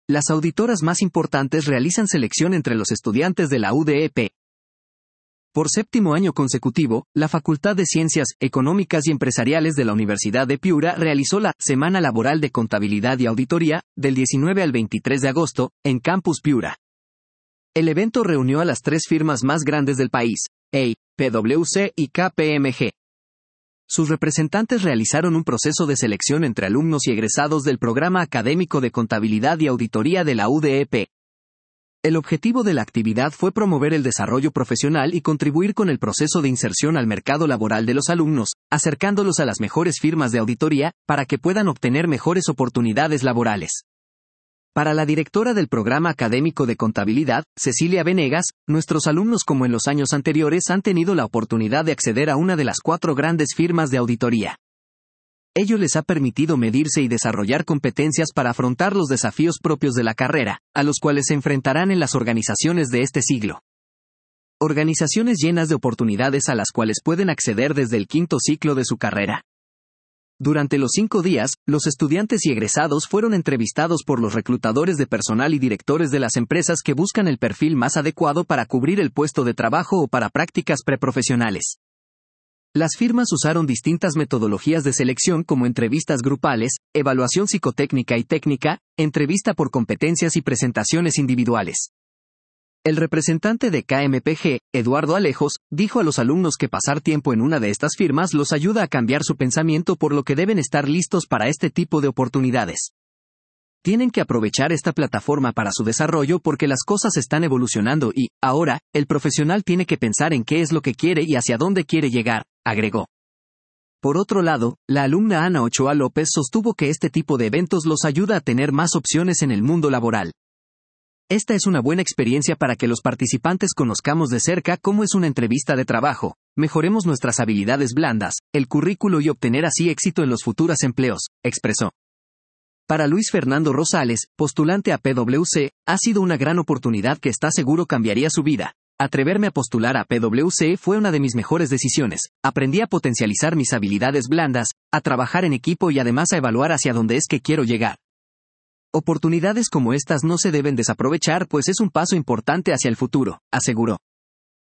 las auditoras más importantes realizan selección entre los estudiantes de la UDEP. Por 7º año consecutivo, la Facultad de Ciencias Económicas y Empresariales de la Universidad de Piura realizó la Semana Laboral de Contabilidad y Auditoría, del 19 al 23 de agosto, en Campus Piura. El evento reunió a las 3 firmas más grandes del país, EY, PwC y KPMG. Sus representantes realizaron un proceso de selección entre alumnos y egresados del programa académico de Contabilidad y Auditoría de la UDEP. El objetivo de la actividad fue promover el desarrollo profesional y contribuir con el proceso de inserción al mercado laboral de los alumnos, acercándolos a las mejores firmas de auditoría, para que puedan obtener mejores oportunidades laborales. Para la directora del programa académico de contabilidad, Cecilia Venegas, nuestros alumnos como en los años anteriores han tenido la oportunidad de acceder a una de las 4 grandes firmas de auditoría. Ello les ha permitido medirse y desarrollar competencias para afrontar los desafíos propios de la carrera, a los cuales se enfrentarán en las organizaciones de este siglo. Organizaciones llenas de oportunidades a las cuales pueden acceder desde el 5º ciclo de su carrera. Durante los 5 días, los estudiantes y egresados fueron entrevistados por los reclutadores de personal y directores de las empresas que buscan el perfil más adecuado para cubrir el puesto de trabajo o para prácticas preprofesionales. Las firmas usaron distintas metodologías de selección como entrevistas grupales, evaluación psicotécnica y técnica, entrevista por competencias y presentaciones individuales. El representante de KMPG, Eduardo Alejos, dijo a los alumnos que pasar tiempo en una de estas firmas los ayuda a cambiar su pensamiento, por lo que deben estar listos para este tipo de oportunidades. Tienen que aprovechar esta plataforma para su desarrollo porque las cosas están evolucionando y, ahora, el profesional tiene que pensar en qué es lo que quiere y hacia dónde quiere llegar, agregó. Por otro lado, la alumna Ana Ochoa López sostuvo que este tipo de eventos los ayuda a tener más opciones en el mundo laboral. Esta es una buena experiencia para que los participantes conozcamos de cerca cómo es una entrevista de trabajo, mejoremos nuestras habilidades blandas, el currículo y obtener así éxito en los futuros empleos, expresó. Para Luis Fernando Rosales, postulante a PwC, ha sido una gran oportunidad que está seguro cambiaría su vida. Atreverme a postular a PwC fue una de mis mejores decisiones. Aprendí a potencializar mis habilidades blandas, a trabajar en equipo y además a evaluar hacia dónde es que quiero llegar. Oportunidades como estas no se deben desaprovechar, pues es un paso importante hacia el futuro, aseguró.